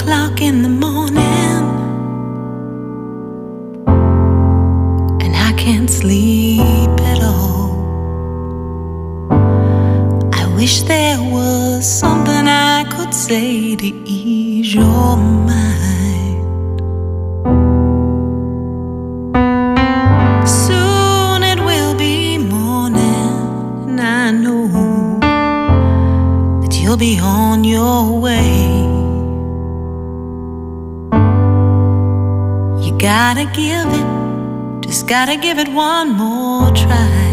o'clock in the morning and I can't sleep at all. I wish there was something I could say to ease your mind. Soon it will be morning and I know that you'll be on your way. You gotta give it, just gotta give it one more try.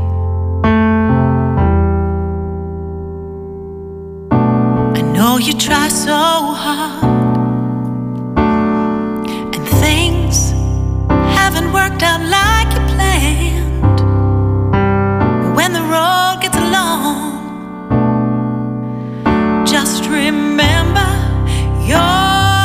I know you try so hard and things haven't worked out like you planned. When the road gets long, just remember you're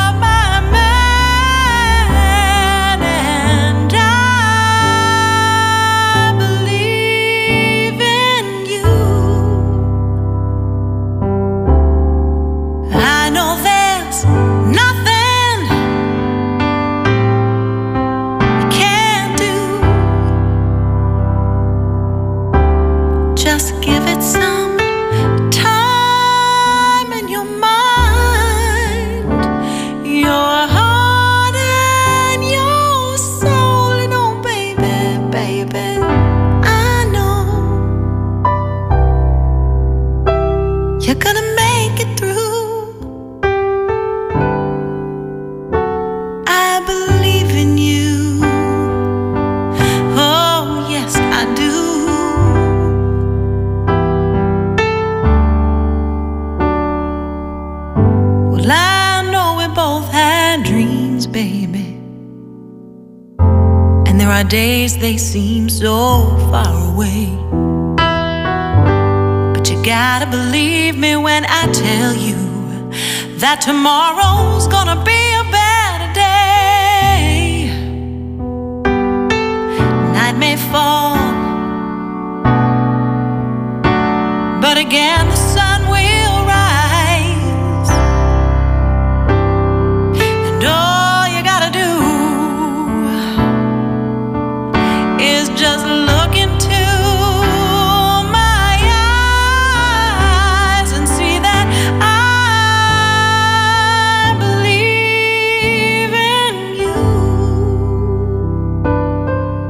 days they seem so far away, but you gotta believe me when I tell you that tomorrow's gonna be a better day. Night may fall, but again the sun will rise, and all you gotta do is just look into my eyes and see that I believe in you.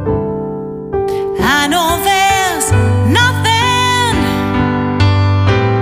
I know there's nothing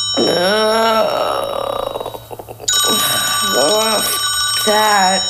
That.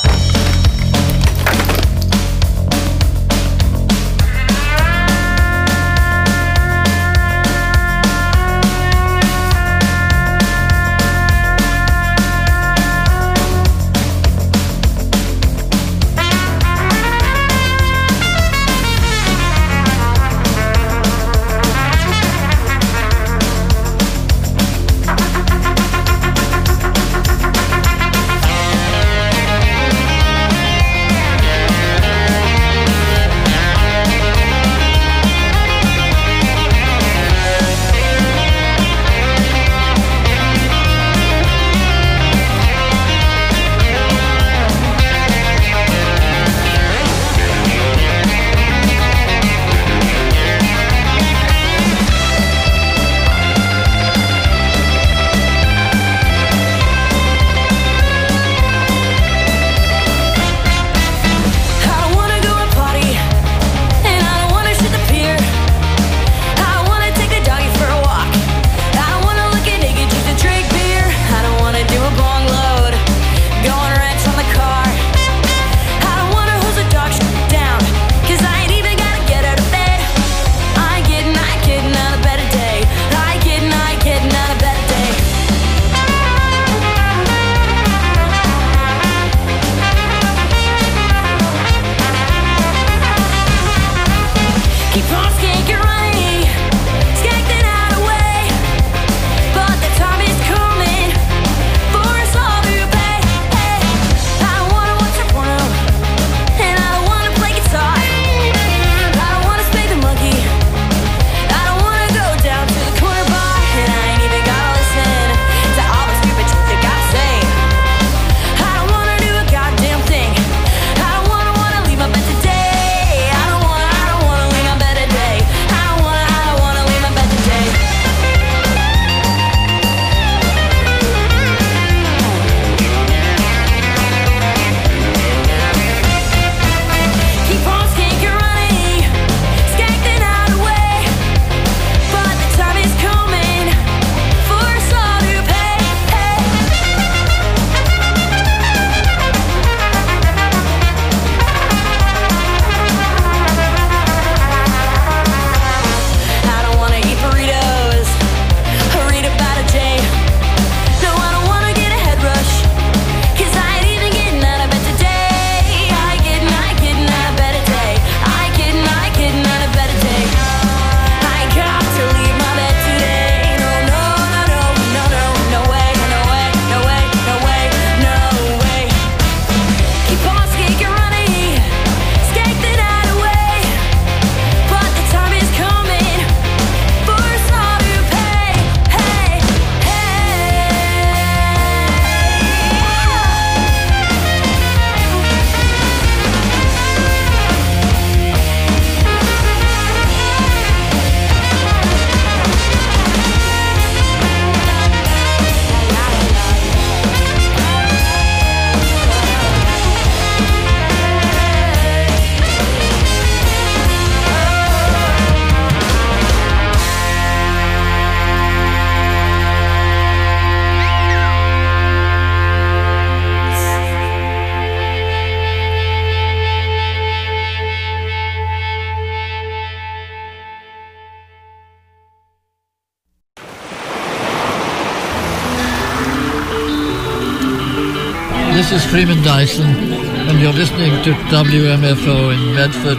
This is Freeman Dyson, and you're listening to WMFO in Medford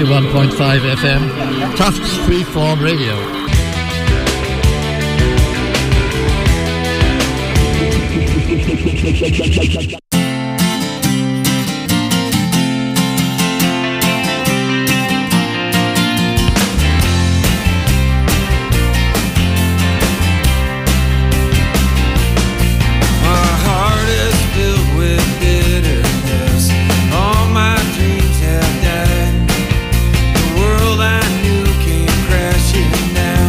91.5 FM, Tufts Freeform Radio. Now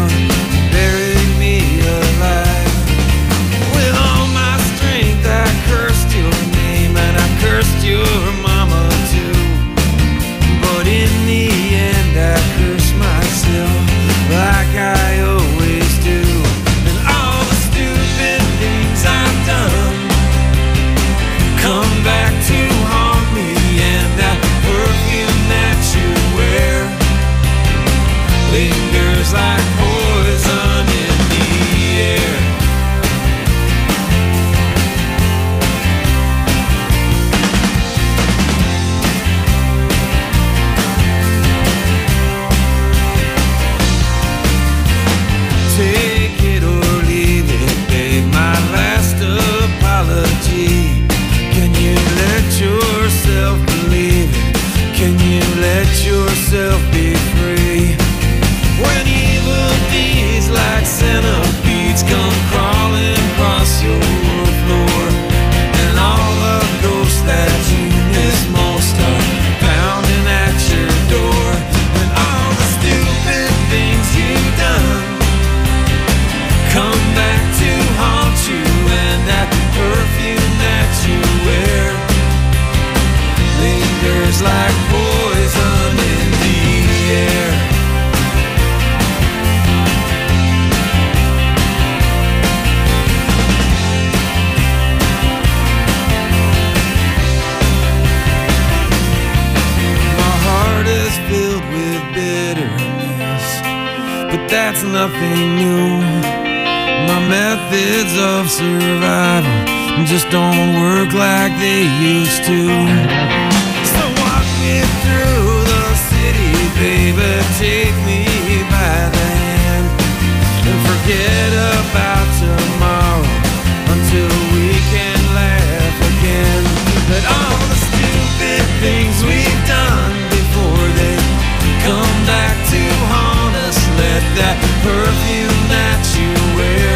nothing new. My methods of survival just don't work like they used to. So walk me through the city, baby, take me by the hand, and forget about tomorrow until we can laugh again. But all the stupid things we've done before they come back to haunt us. Let that perfume that you wear,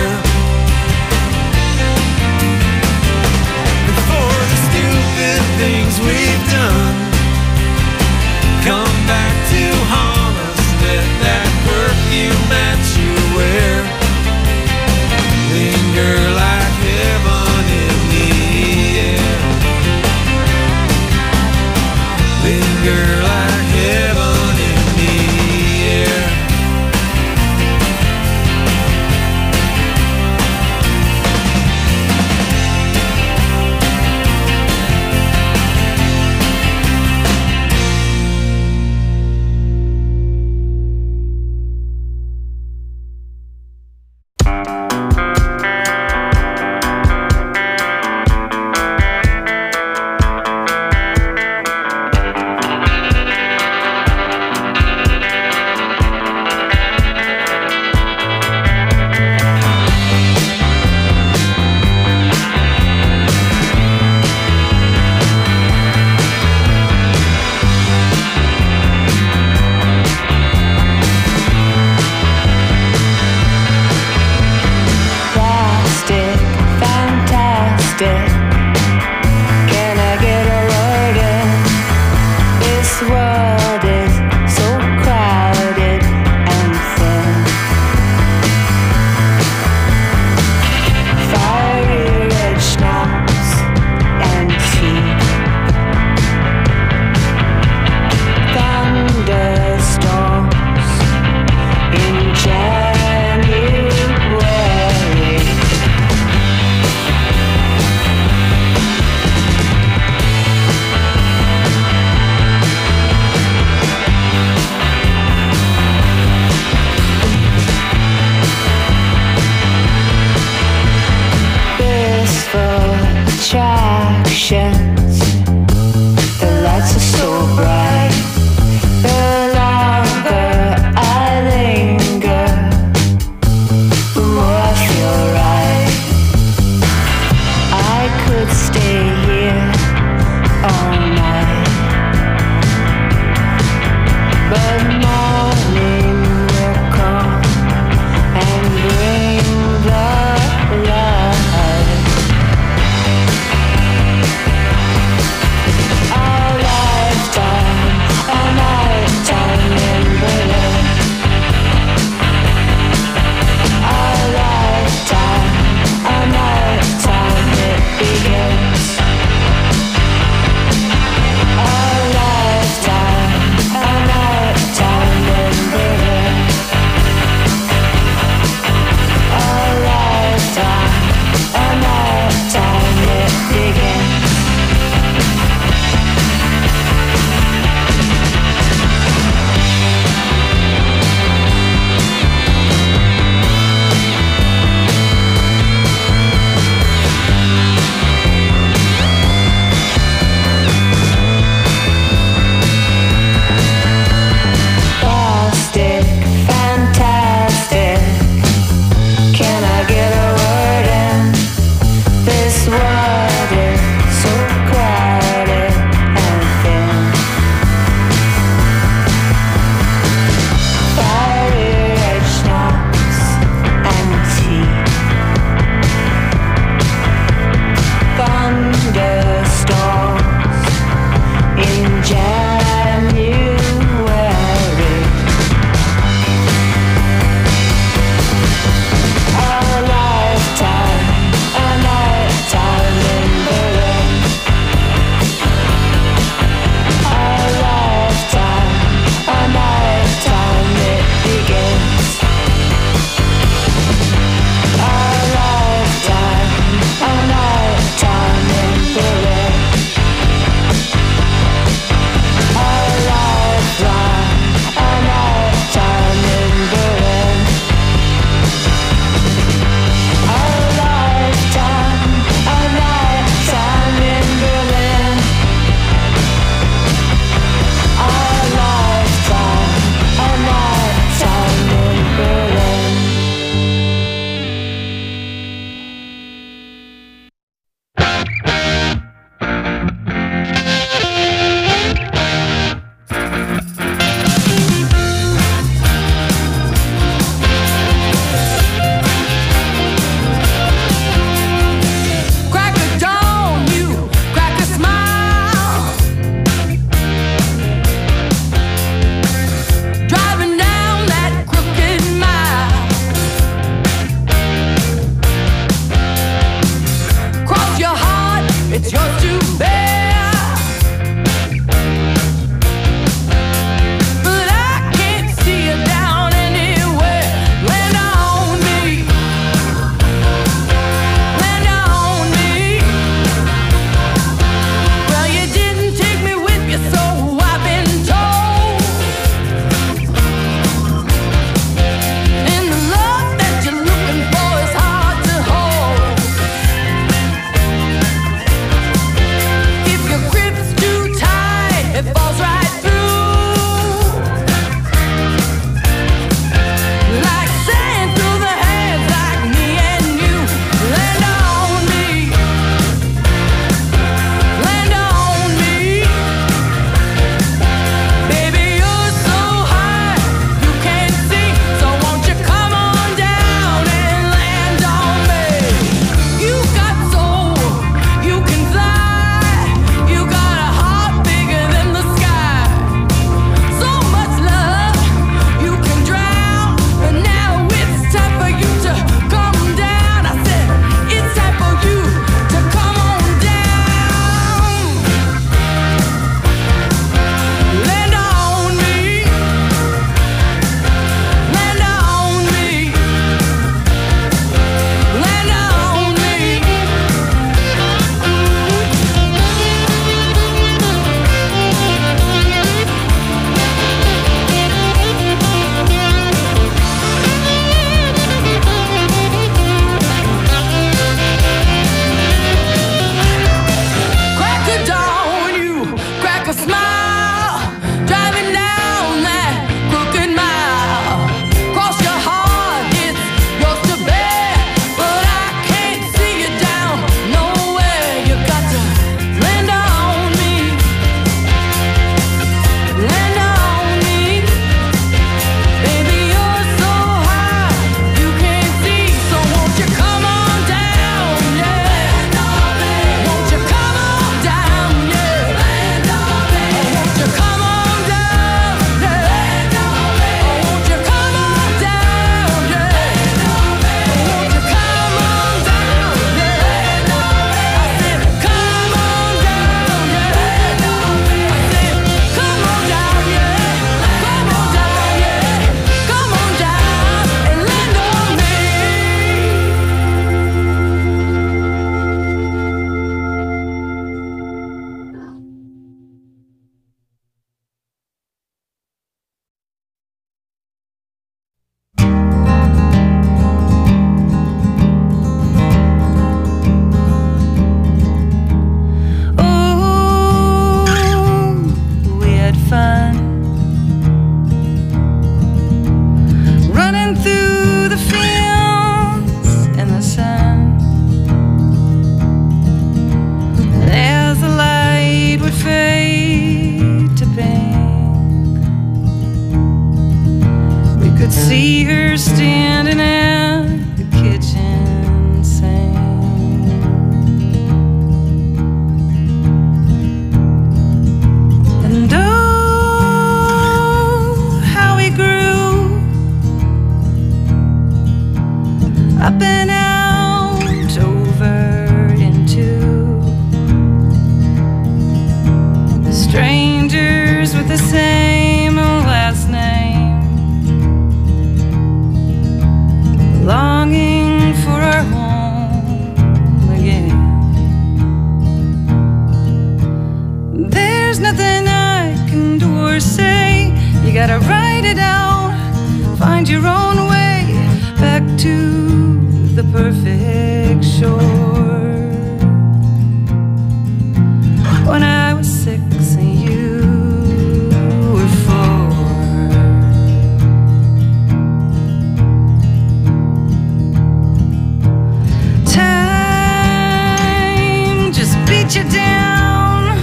before the stupid things we've done come back to haunt us. Let that perfume that you wear with the same last name, longing for our home again. There's nothing I can do or say. You gotta write it out, find your own way back to the perfect shore. When I was 6 and you were 4, time just beat you down.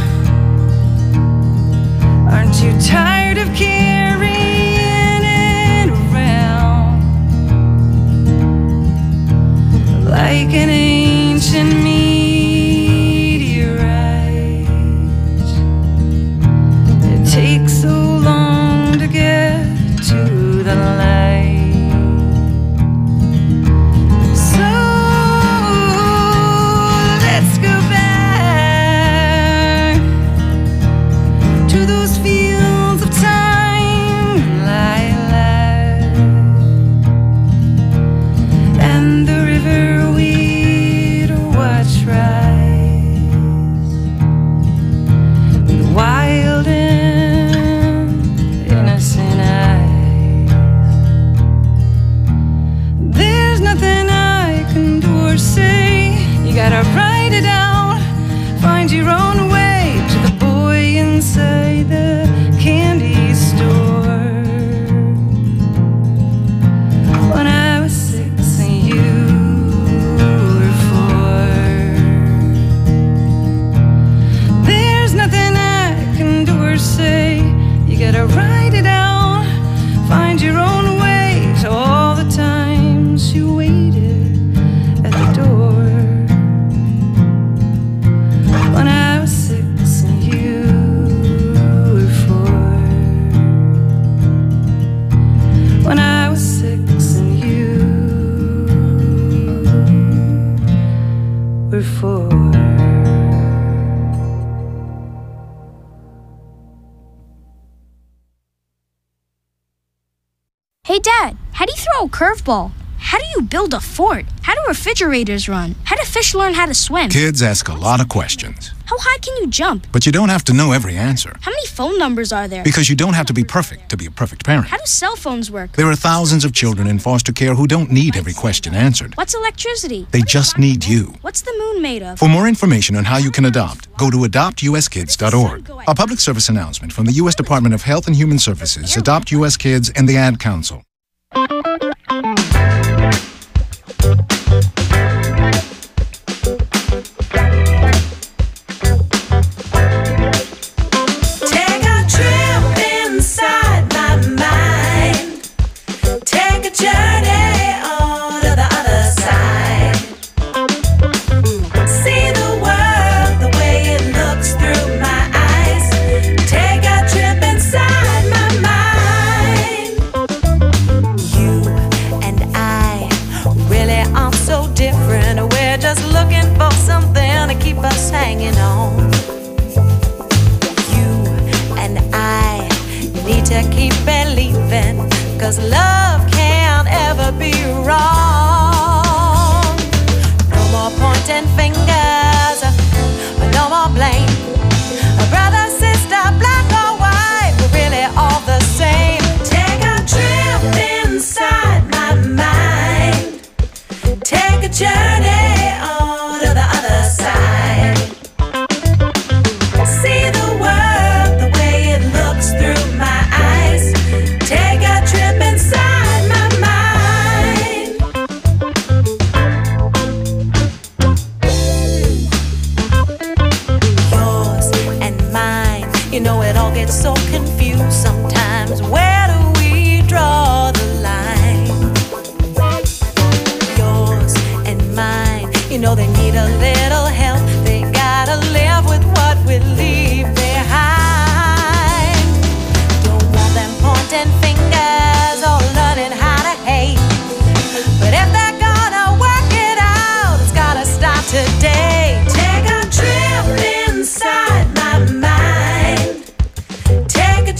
Aren't you tired of carrying it around like an ancient meteorite? It takes so long to get to the light. So let's go back to those fields of time, lilac, and the river we'd watch rise, with wild and innocent eyes. There's nothing I can do or say. You gotta write it out, find your own way to the boy inside the candy store. When I was 6 and you were 4, there's nothing I can do or say. You gotta write it out, find your own way to all the times you waited at the door. When I was 6 and you were 4. When I was 6 and you were 4. Hey Dad, how do you throw a curveball? How do you build a fort? How do refrigerators run? How do fish learn how to swim? Kids ask a lot of questions, How high can you jump? but you don't have to know every answer. How many phone numbers are there? Because you don't have to be perfect to be a perfect parent. How do cell phones work? There are thousands of children in foster care who don't need every question answered. What's electricity? They just need you. What's the moon made of? For more information on how you can adopt, go to adoptuskids.org. A public service announcement from the U.S. Department of Health and Human Services, Adopt U.S. Kids, and the Ad Council. Take a trip inside my mind. Take a journey on to the other side. See the world the way it looks through my eyes. Take a trip inside my mind. You and I really aren't so different. We're just looking for something to keep us hanging on. And I need to keep believing, 'cause love can't ever be wrong. No more pointing fingers, no more blame. Brother, sister, black or white, we're really all the same. Take a trip inside my mind. Take a journey on to the other side. See the world the way it looks through my eyes. Take a trip inside my mind. Yours and mine, you know it all gets so confused sometimes. Where do we draw the line? Yours and mine, you know they need a little help. They gotta live with what we leave behind. Don't want them pointing fingers or learning how to hate. But if they're gonna work it out, it's gotta stop today. Take a trip inside my mind. Take a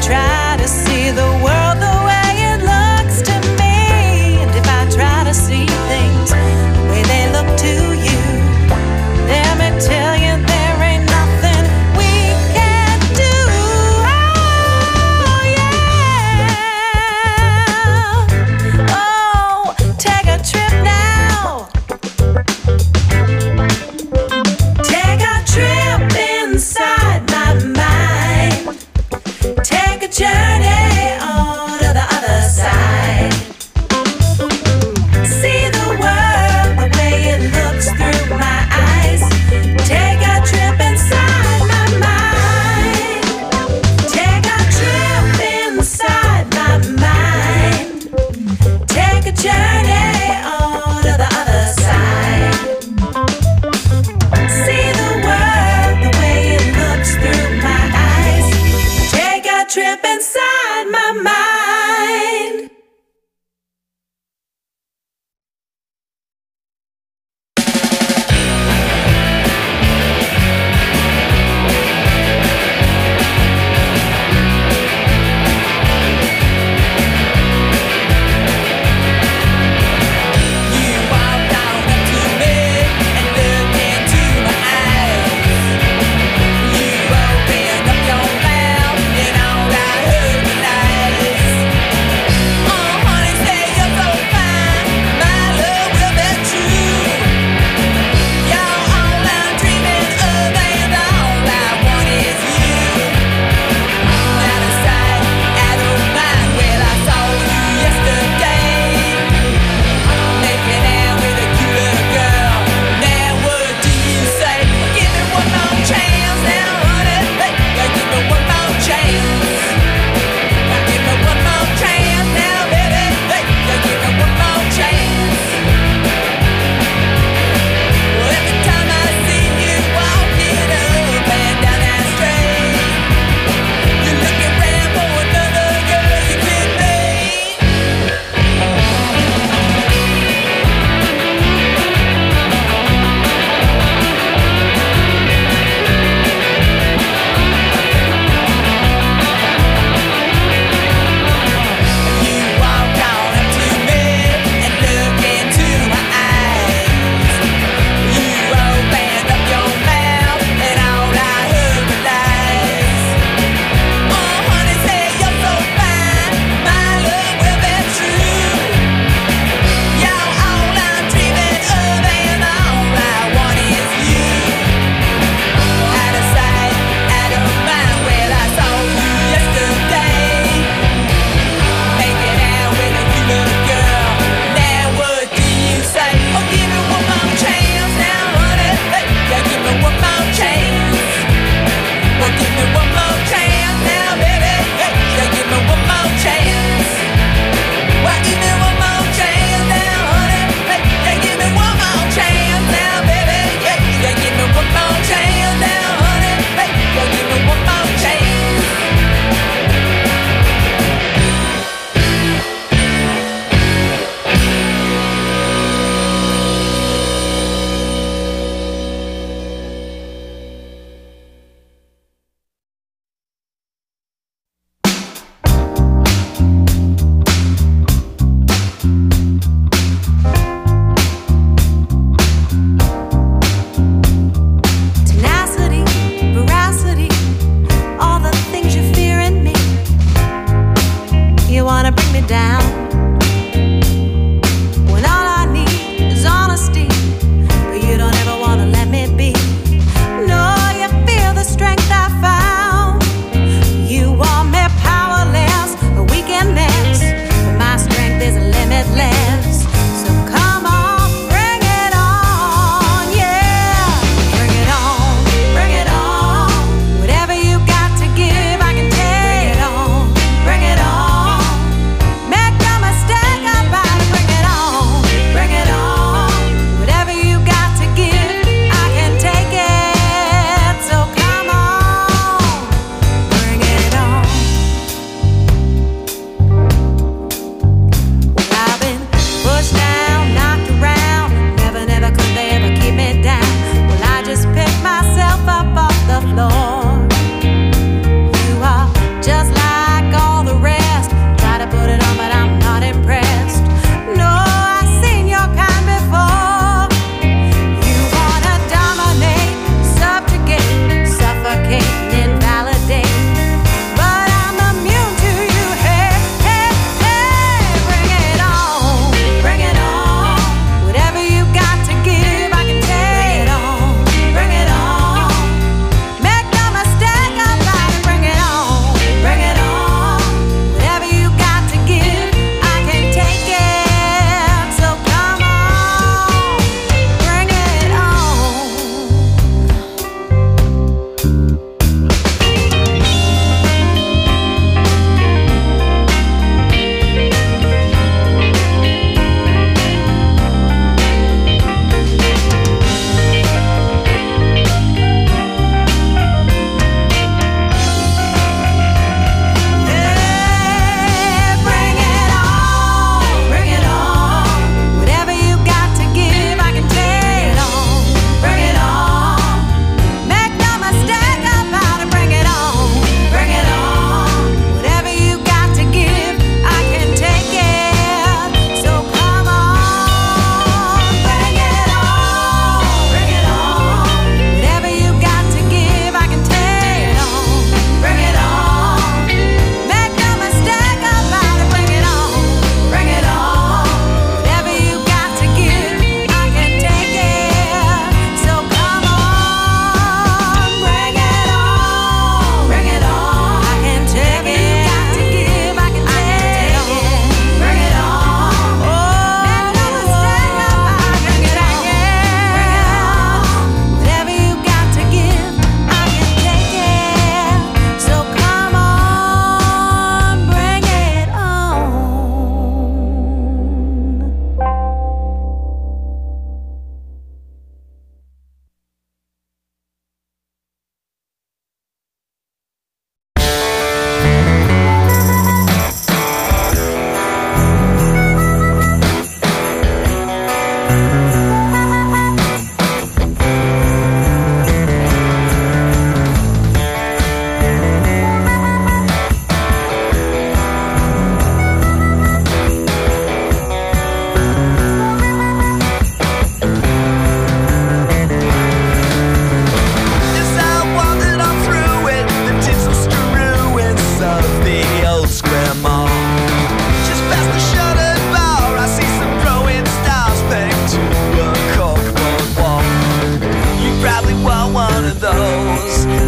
try to see the world the way it looks to me, and if I try to see things the way they look to you, let me tell you there ain't nothing we can't do. Oh yeah. Oh, take a trip now. Take a trip inside my mind. Take a journey on to the other side. See the world the way it looks through my eyes. Take a trip inside my mind. Take a trip inside my mind. Take a journey on to the other side. See the world the way it looks through my eyes. Take a trip inside my mind. You walked on up to me and looked into my eyes. You opened up your mouth and all I heard was lies.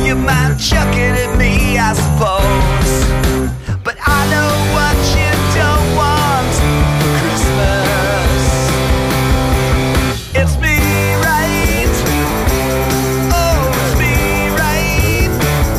You might chuck it at me, I suppose, but I know what you don't want for Christmas. It's me, right? Oh, it's me, right?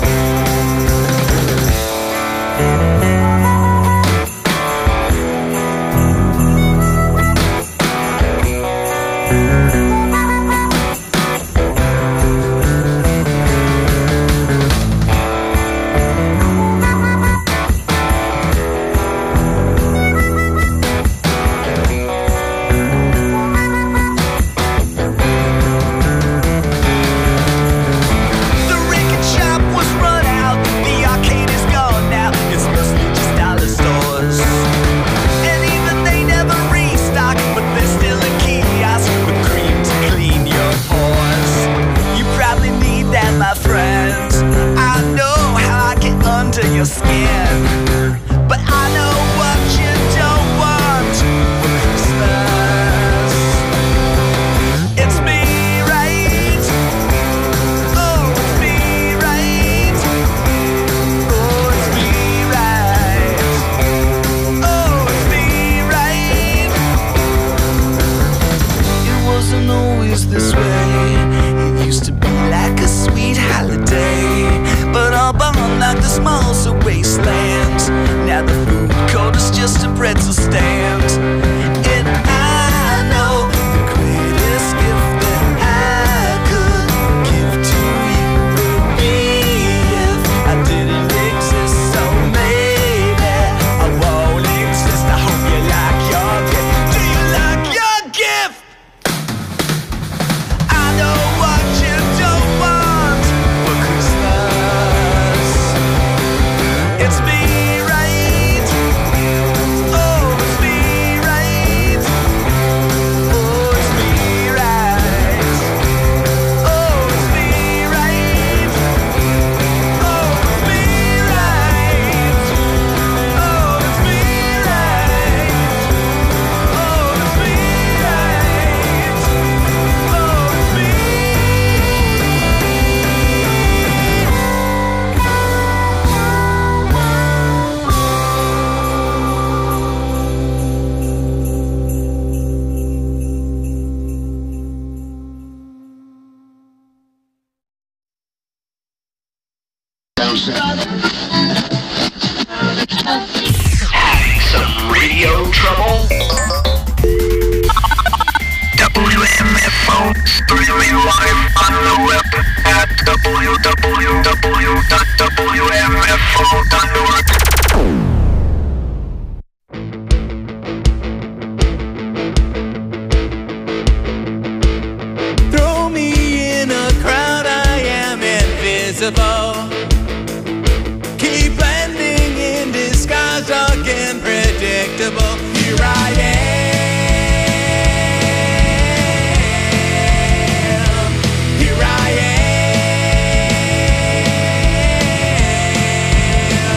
Your skin, but I know what you don't want for Christmas. It's me, right? Oh, it's me, right? Oh, it's me, right? Oh, it's me, right? It wasn't always this way. It used to be like a sweet holiday, but all bond like the smalls of wastelands. Now the food court is just a pretzel stand. And I know the greatest gift that I could give to you would be if I didn't exist. So maybe I won't exist. I hope you like your gift. Do you like your gift? I know what you don't want for Christmas. It's me, right? Oh, it's me, right? Oh, it's me, right? Oh, it's me, right? Oh, it's me, right? Oh, it's me, right? Oh, it's me, right? Oh, it's me. Having some radio trouble? WMFO, streaming live on the web at www.wmfo.org. Throw me in a crowd, I am invisible. Keep blending in disguise, again predictable. Here I am. Here I am.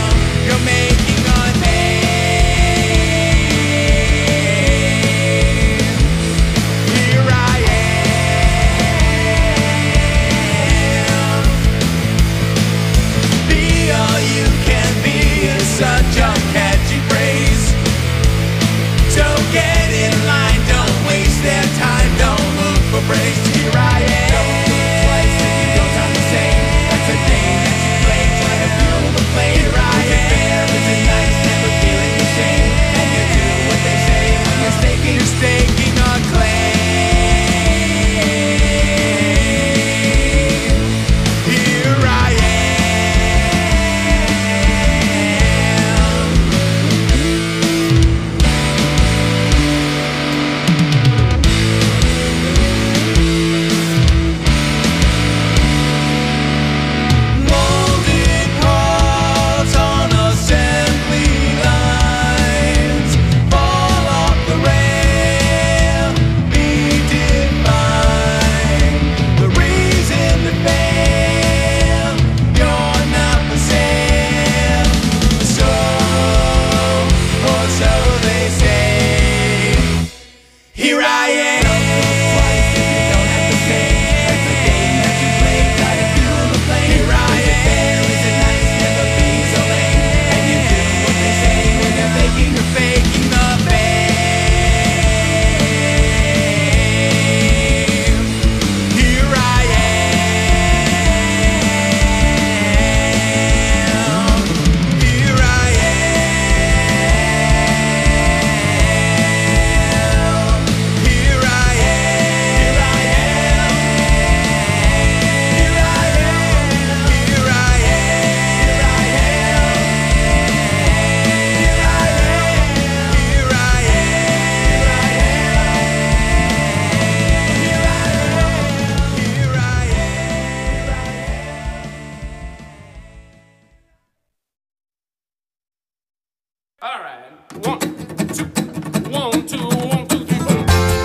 All right. 1, 2, 1, 2, 1, 2, 3, 4.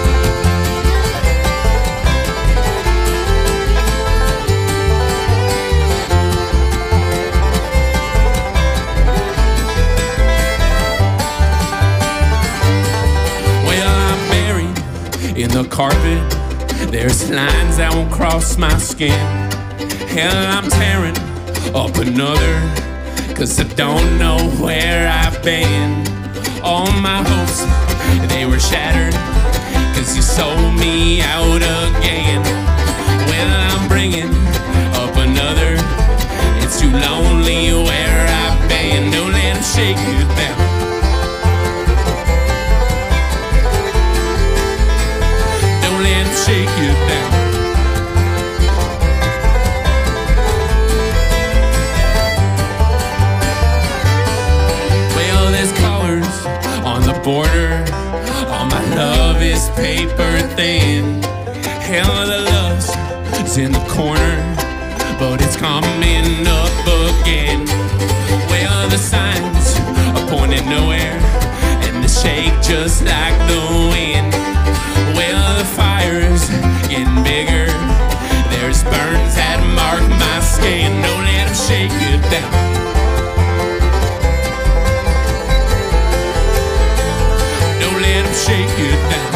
Well, I'm buried in the carpet. There's lines that won't cross my skin. Hell, I'm tearing up another, 'cause I don't know where I've been. All my hopes, they were shattered, 'cause you sold me out again. Well, I'm bringing up another. It's too lonely where I've been. Don't let them shake you down. Don't let them shake you down. Border, all my love is paper thin. Hell, the love's in the corner, but it's coming up again. Well, the signs are pointing nowhere, and they shake just like the wind. Well, the fire's getting bigger. There's burns that mark my skin. Don't let them shake you down. Shake you down.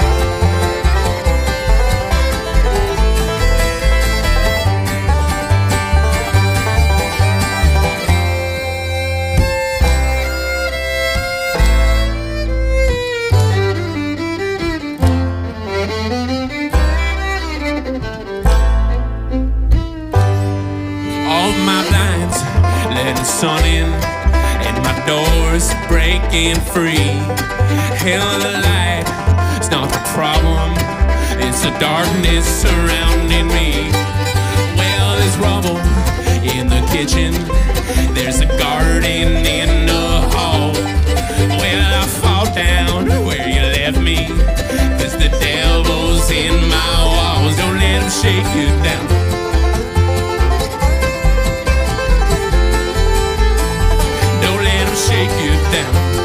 All my blinds let the sun in, and my door's breaking free. Hell, the light's not the problem, it's the darkness surrounding me. Well, there's rubble in the kitchen, there's a garden in the hall. Well, I fall down where you left me, 'cause the devil's in my walls. Don't let him shake you down. Don't let him shake you down.